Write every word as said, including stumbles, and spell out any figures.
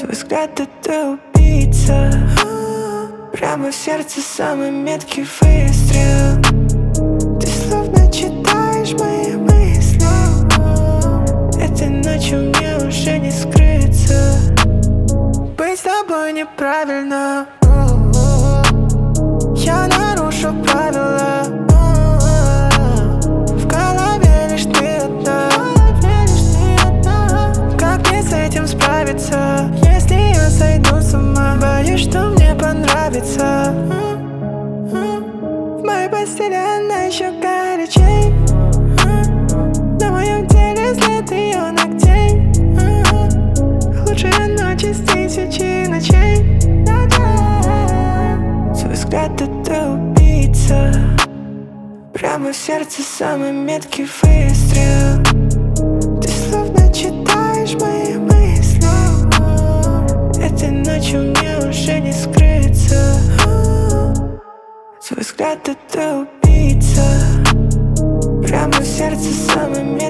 Твой взгляд — это убийца. Прямо в сердце самый меткий выстрел. Ты словно читаешь мои мысли. Этой ночью мне уже не скрыться. Быть с тобой неправильно. Я нарушу правила. В голове лишь ты одна. Как мне с этим справиться, если я сойду с ума? Боюсь, что мне понравится. В моей постели она еще горячей. На моем теле след ее ногтей. Лучшие ночи с тысячи ночей. Твой взгляд — это убийца. Прямо в сердце самый меткий выстрел. Ты словно читаешь мои мысли. Этой ночью мне уже не скрыться. Твой взгляд — это убийца. Прямо в сердце самый меткий.